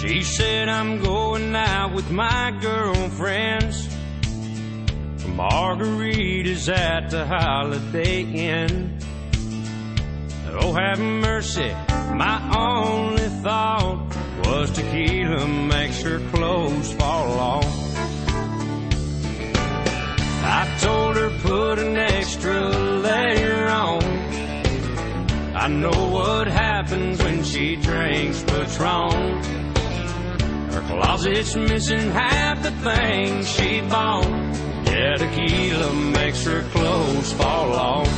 She said, I'm going out with my girlfriends for margaritas at the Holiday Inn. Oh, have mercy, my only thought was tequila makes her clothes fall off. I told her put an extra layer on. I know what happens when she drinks Patron. Her closet's missing half the things she bought. Yeah, tequila makes her clothes fall off.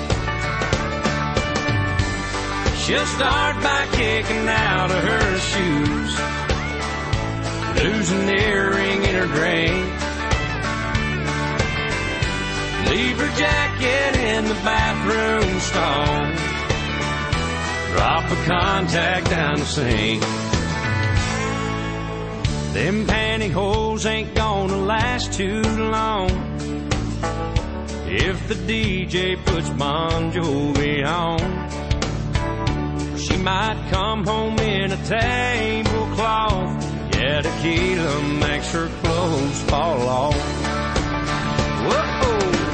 She'll start by kicking out of her shoes, lose an earring in her drink, leave her jacket in the bathroom stall, drop a contact down the sink. Them pantyhose ain't gonna last too long if the DJ puts Bon Jovi on. She might come home in a tablecloth. Yeah, tequila makes her clothes fall off. Whoa!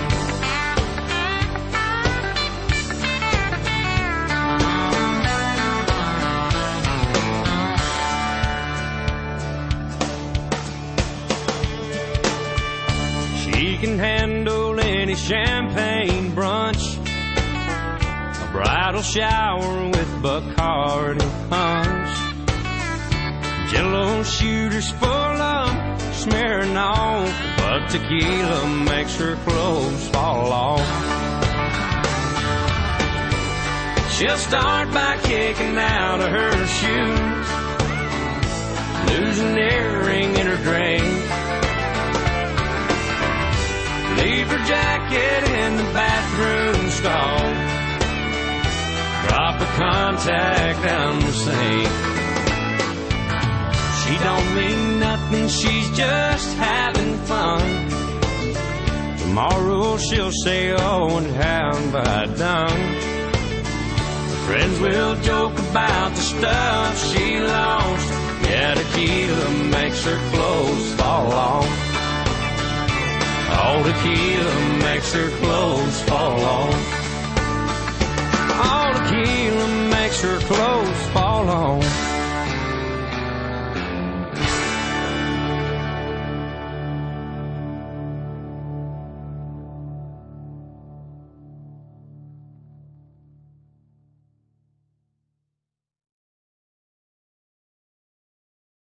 She can handle any champagne brunch, a bridal shower with Bacardi punch, Jello shooters full of smearing on, but tequila makes her clothes fall off. She'll start by kicking out of her shoes, lose an earring in her drink, leave her jacket in the bathroom stall, drop a contact down the sink. She don't mean nothing, she's just having fun. Tomorrow she'll say, oh, and how have I done? Her friends will joke about the stuff she lost. Yeah, tequila makes her clothes fall off. Oh, tequila makes her clothes